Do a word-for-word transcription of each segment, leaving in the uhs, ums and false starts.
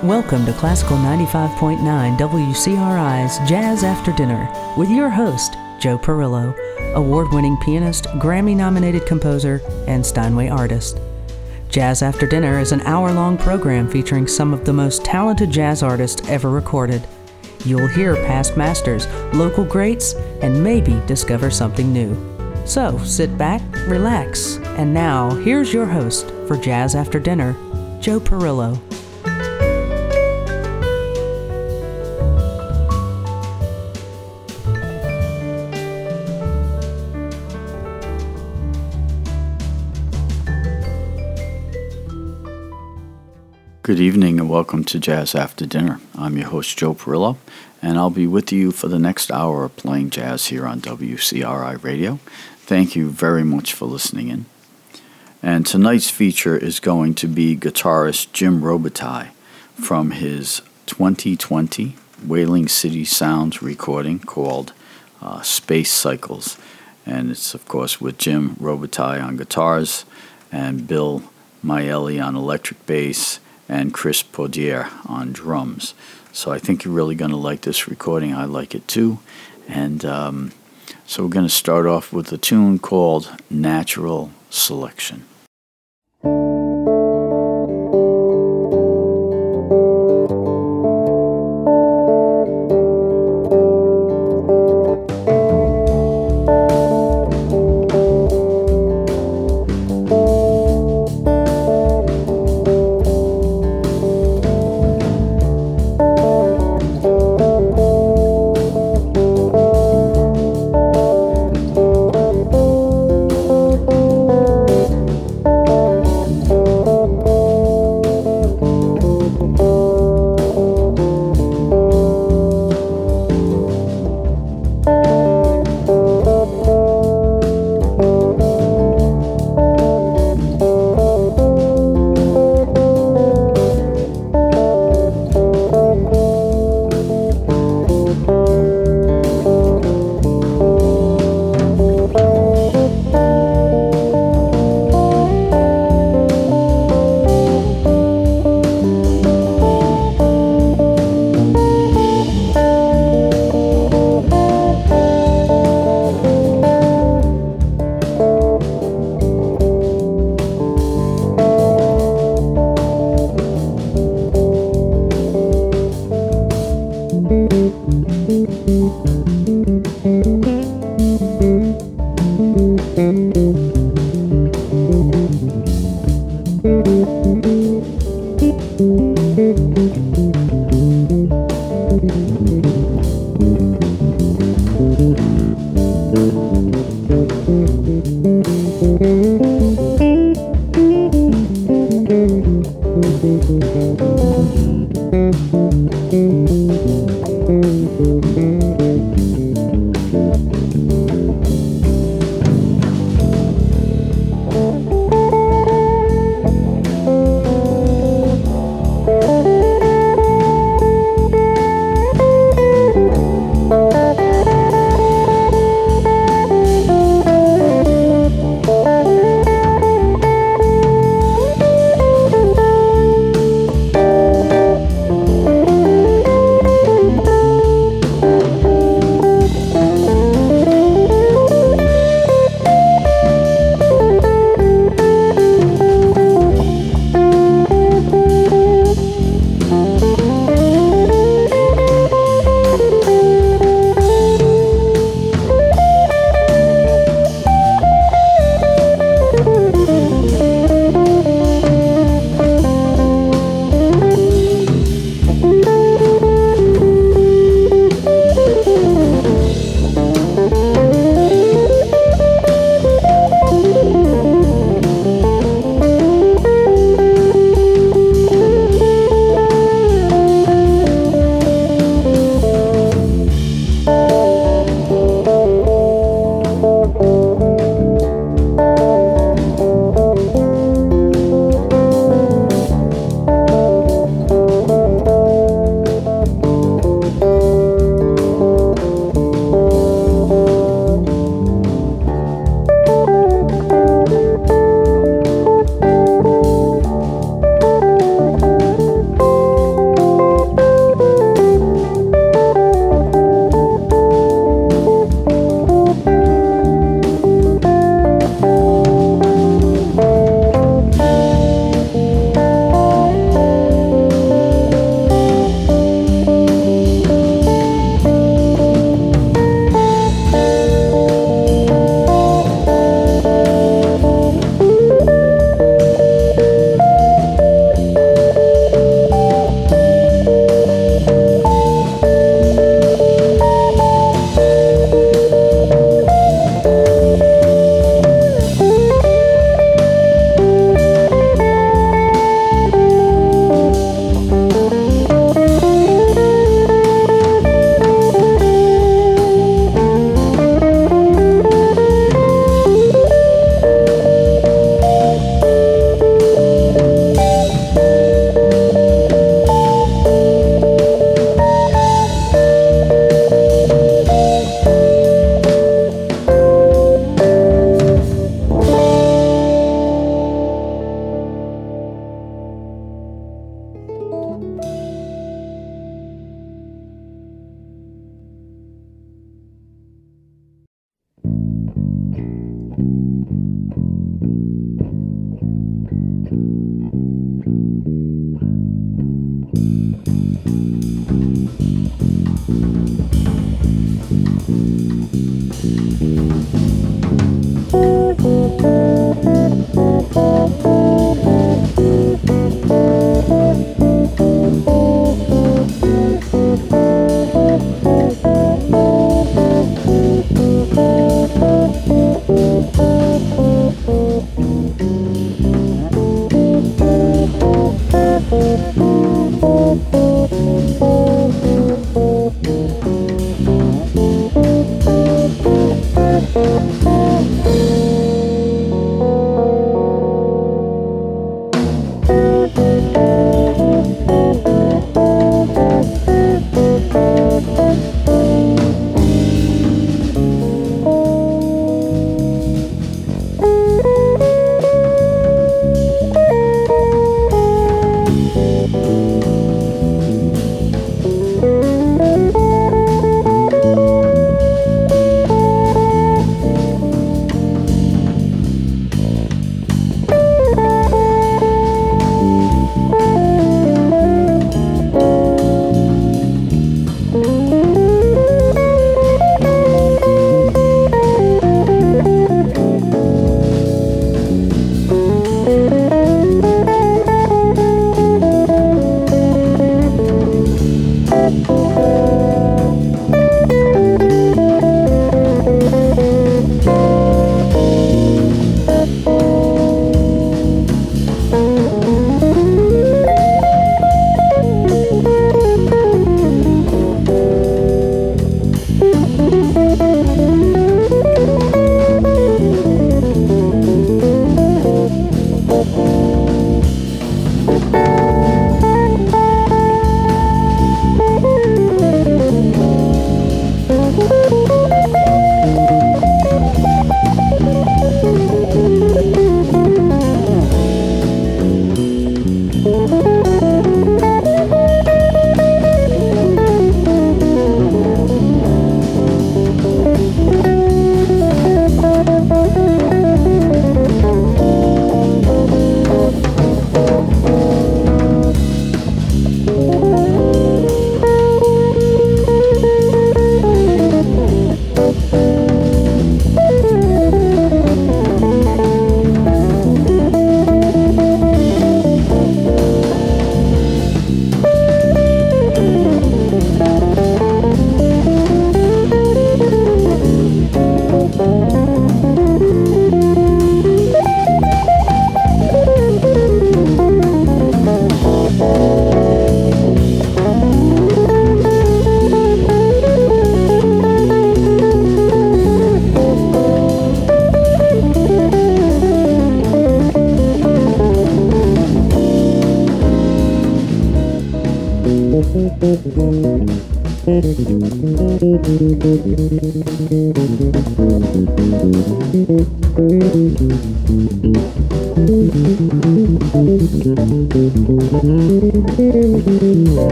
Welcome to Classical ninety-five point nine W C R I's Jazz After Dinner with your host, Joe Perillo, award-winning pianist, Grammy-nominated composer, and Steinway artist. Jazz After Dinner is an hour-long program featuring some of the most talented jazz artists ever recorded. You'll hear past masters, local greats, and maybe discover something new. So sit back, relax, and now here's your host for Jazz After Dinner, Joe Perillo. Good evening and welcome to Jazz After Dinner. I'm your host, Joe Perillo, and I'll be with you for the next hour of playing jazz here on W C R I Radio. Thank you very much for listening in. And tonight's feature is going to be guitarist Jim Robitaille from his twenty twenty Whaling City Sounds recording called uh, Space Cycles. And it's, of course, with Jim Robitaille on guitars and Bill Maeli on electric bass and Chris Podier on drums. So I think you're really going to like this recording. I like it too. And um, so we're going to start off with a tune called Natural Selection.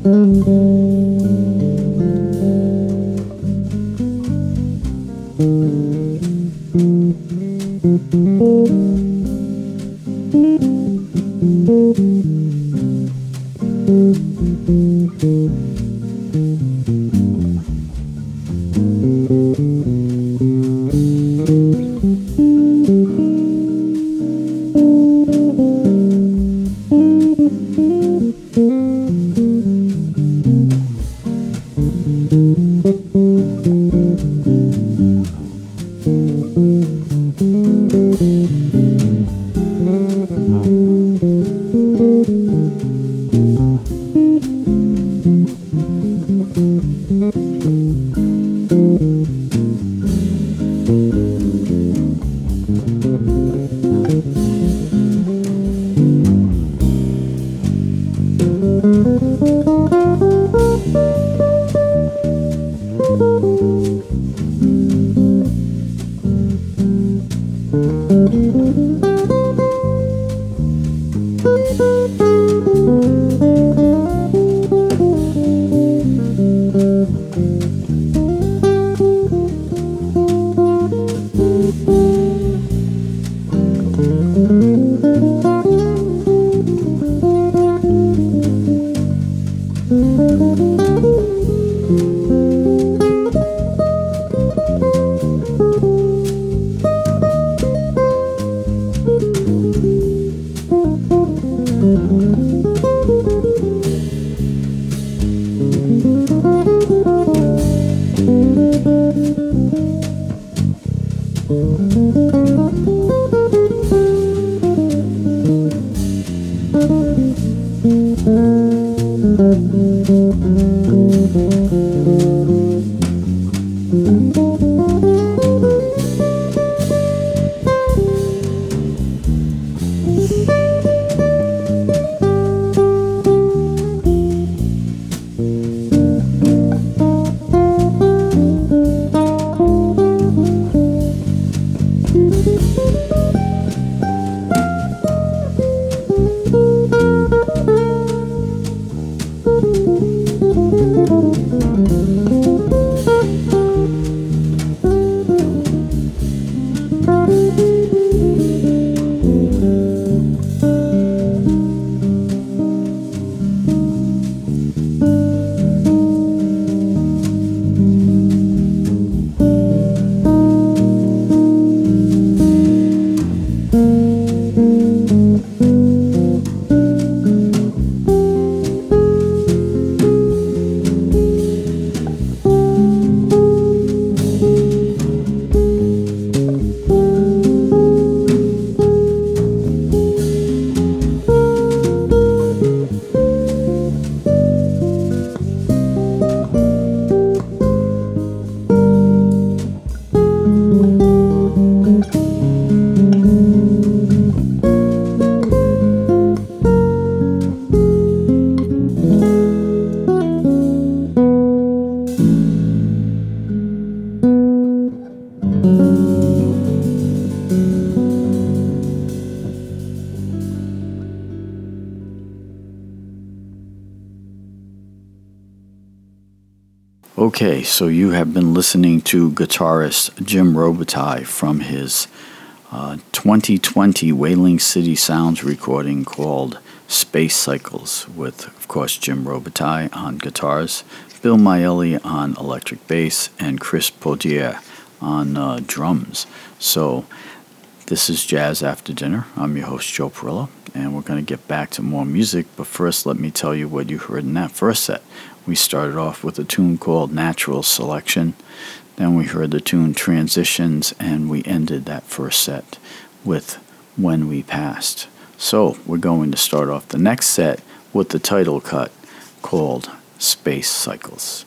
Okay, so you have been listening to guitarist Jim Robitaille from his uh, twenty twenty Whaling City Sounds recording called Space Cycles with, of course, Jim Robitaille on guitars, Bill Maelli on electric bass, and Chris Podier on uh, drums. So this is Jazz After Dinner. I'm your host, Joe Perillo, and we're going to get back to more music, but first let me tell you what you heard in that first set. We started off with a tune called Natural Selection, then we heard the tune Transitions, and we ended that first set with When We Passed. So we're going to start off the next set with the title cut called Space Cycles.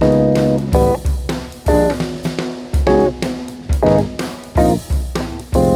We'll be right back.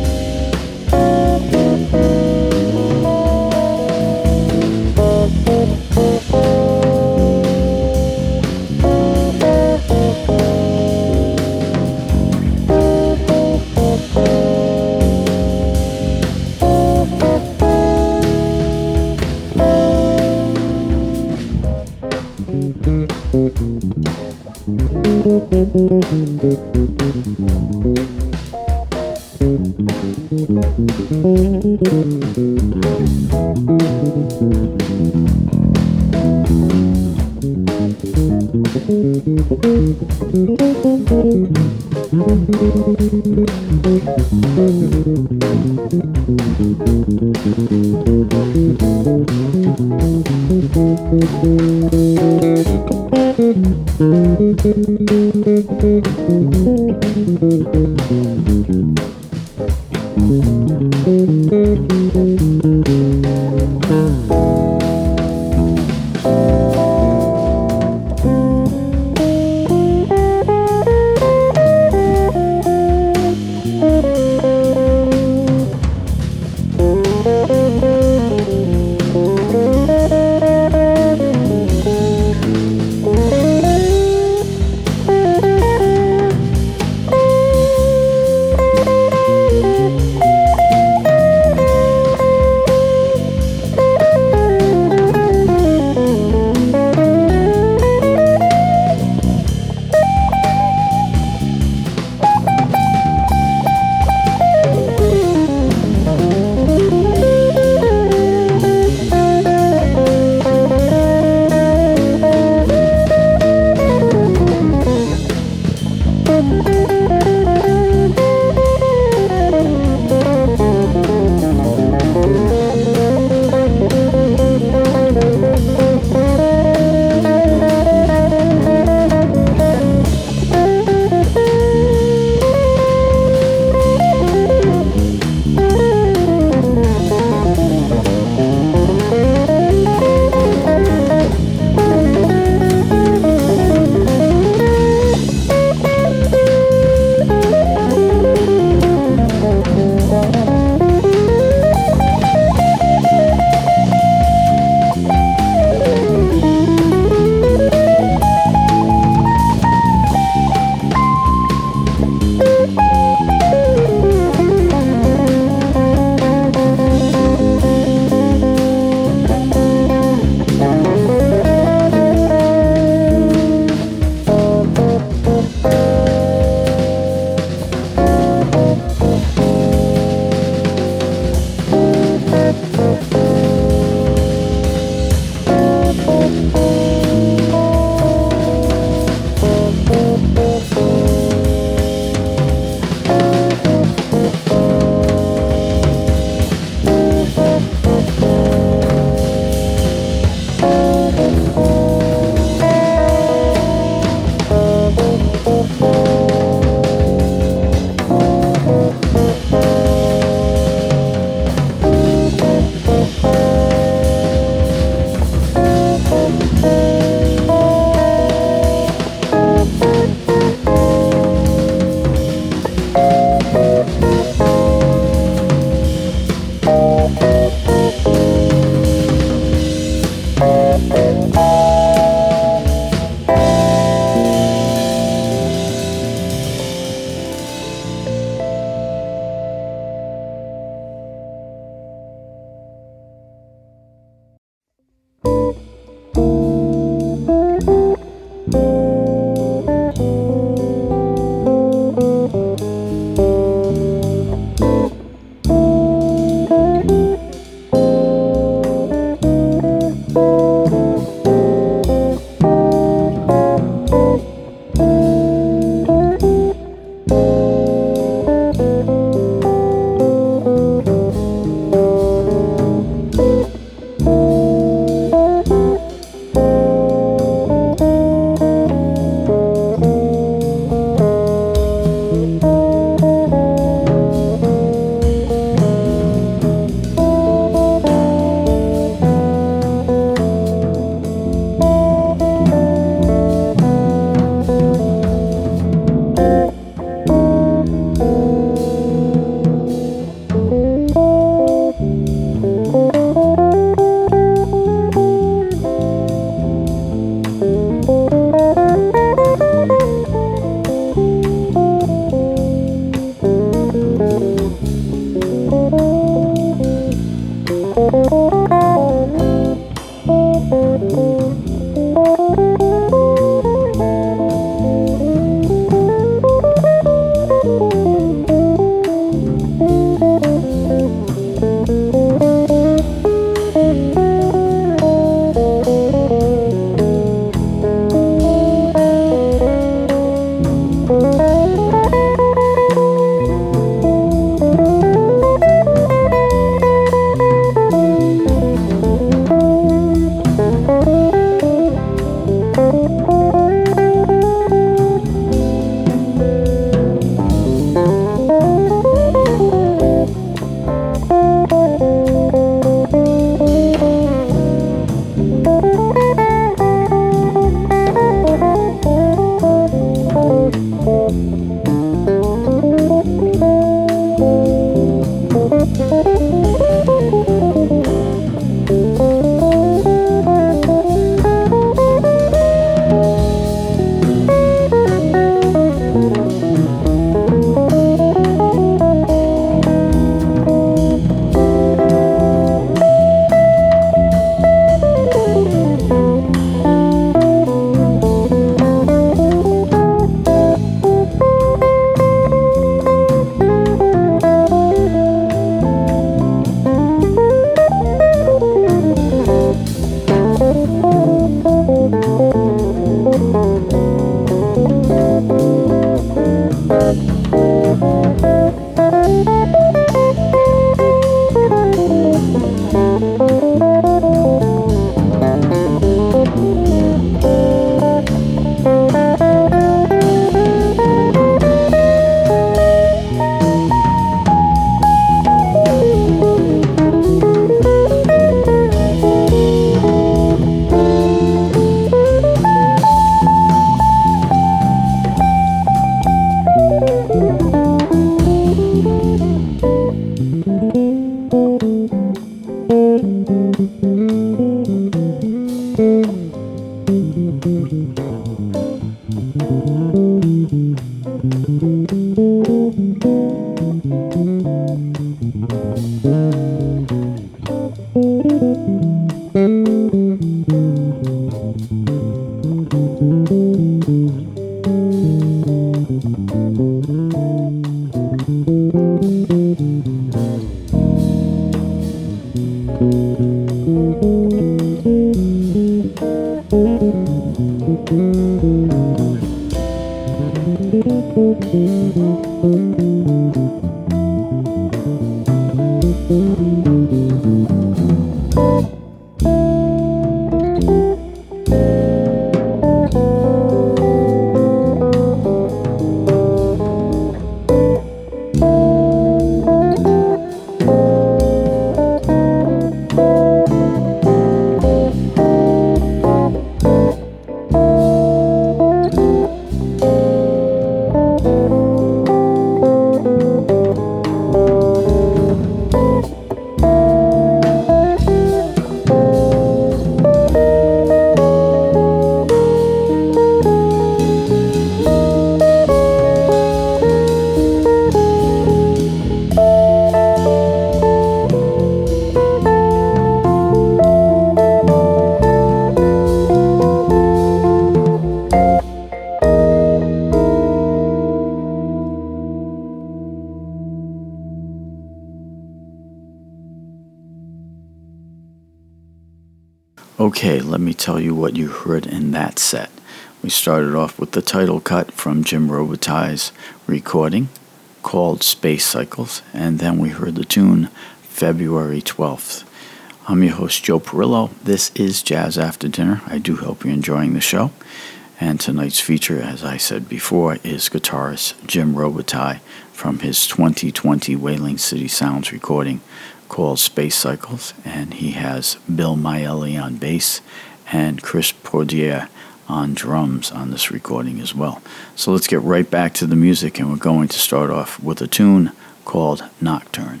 Okay, let me tell you what you heard in that set. We started off with the title cut from Jim Robitaille's recording called Space Cycles, and then we heard the tune February twelfth. I'm your host, Joe Perillo. This is Jazz After Dinner. I do hope you're enjoying the show. And tonight's feature, as I said before, is guitarist Jim Robitaille from his twenty twenty Whaling City Sounds recording called Space Cycles, and he has Bill Maelli on bass and Chris Pordier on drums on this recording as well. So let's get right back to the music, and we're going to start off with a tune called Nocturne.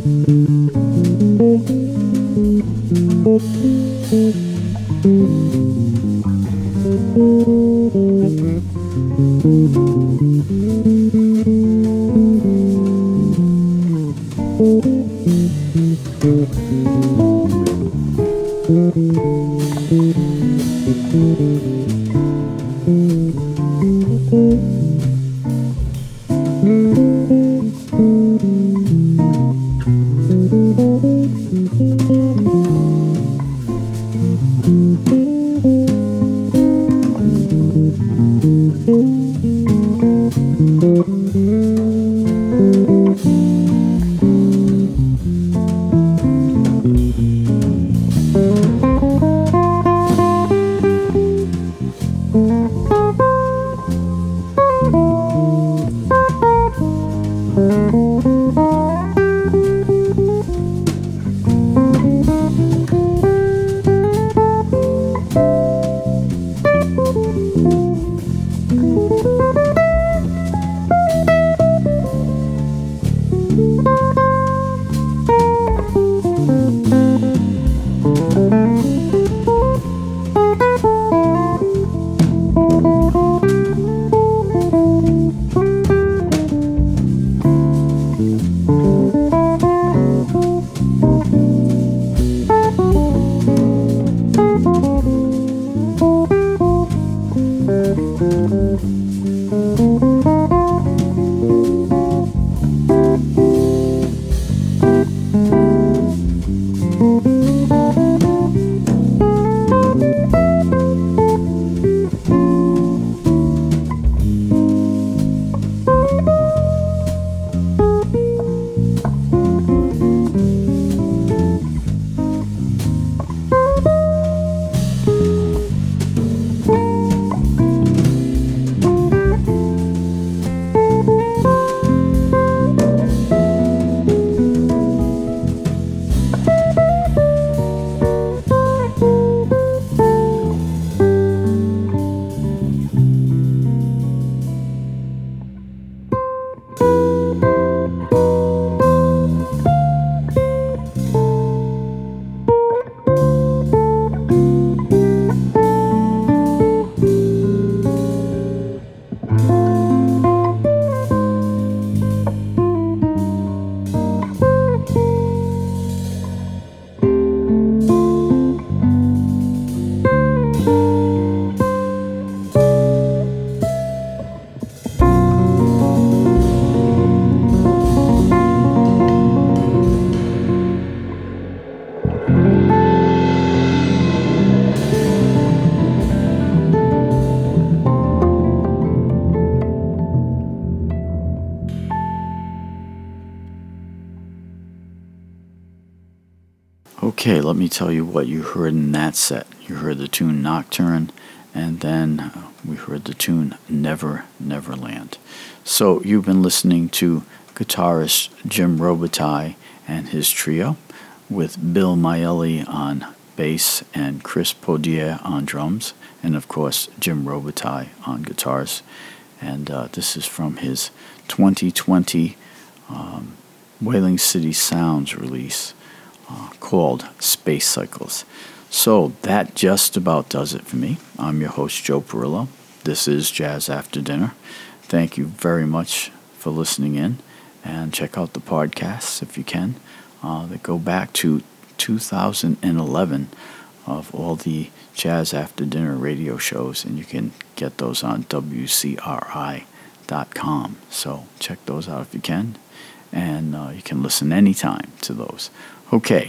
Okay, let me tell you what you heard in that set. You heard the tune Nocturne, and then uh, we heard the tune Never Neverland. So you've been listening to guitarist Jim Robitaille and his trio, with Bill Maelli on bass and Chris Podier on drums, and of course Jim Robitaille on guitars. And uh, this is from his twenty twenty um, Whaling City Sounds release, Uh, called Space Cycles. So that just about does it for me. I'm your host, Joe Perillo. This is Jazz After Dinner. Thank you very much for listening in, and check out the podcasts if you can uh, that go back to two thousand eleven of all the Jazz After Dinner radio shows, and you can get those on W C R I dot com. So check those out if you can, and uh, you can listen anytime to those. Okay,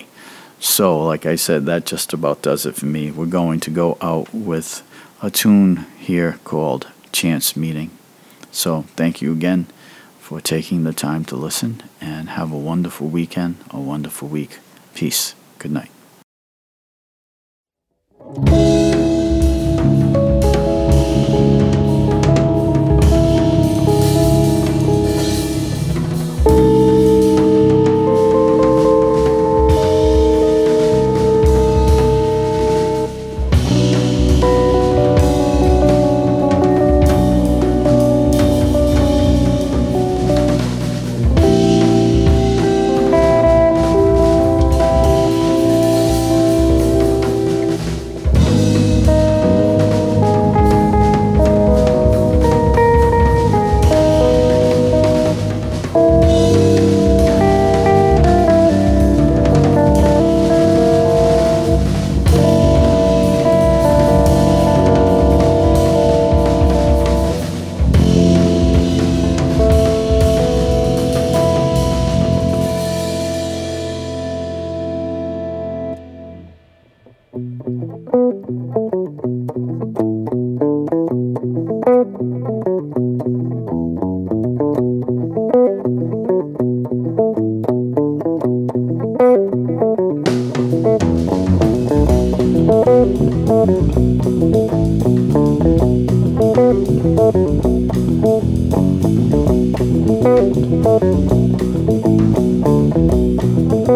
so like I said, that just about does it for me. We're going to go out with a tune here called Chance Meeting. So thank you again for taking the time to listen, and have a wonderful weekend, a wonderful week. Peace. Good night.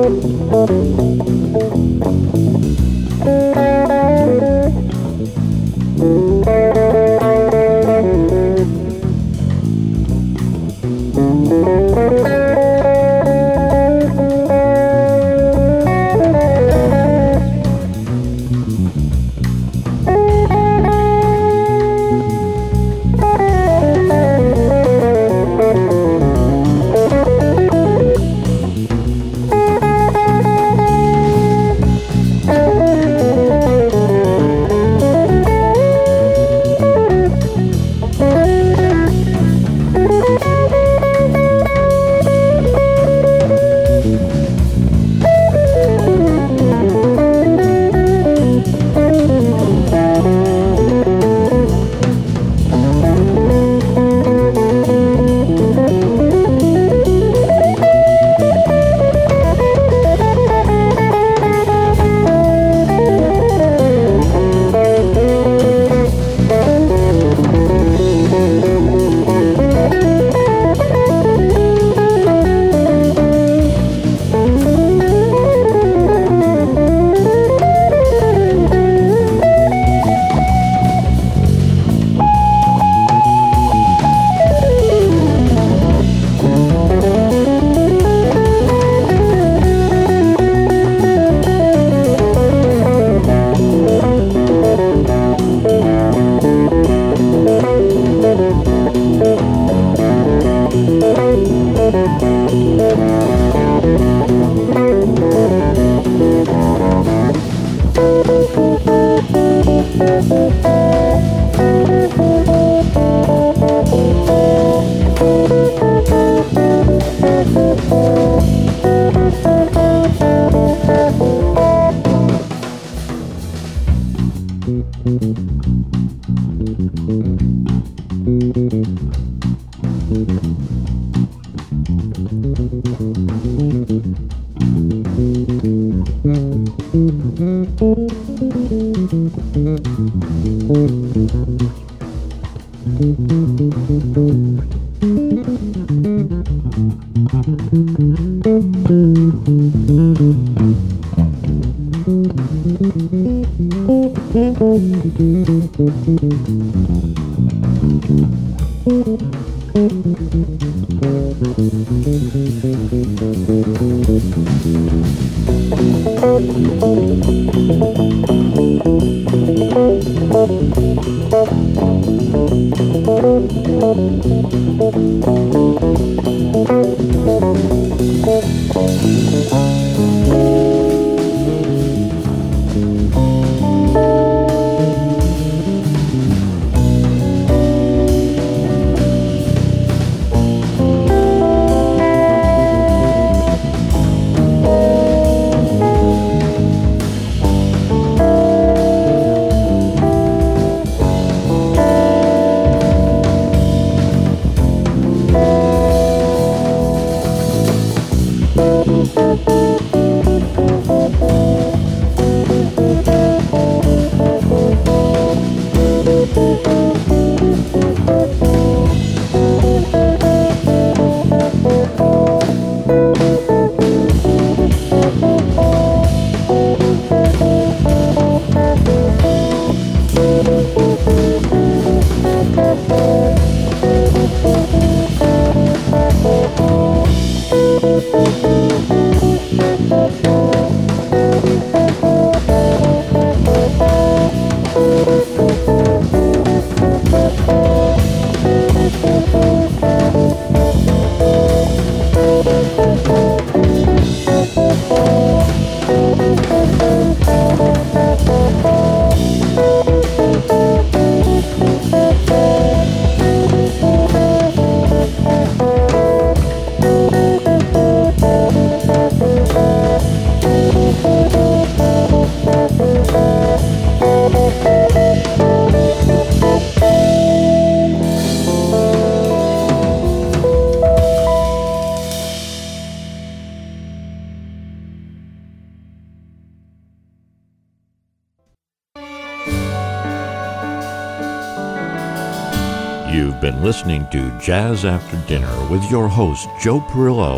You've been listening to Jazz After Dinner with your host, Joe Perillo.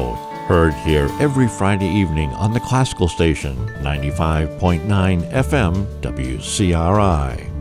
Heard here every Friday evening on the classical station, ninety-five point nine F M W C R I.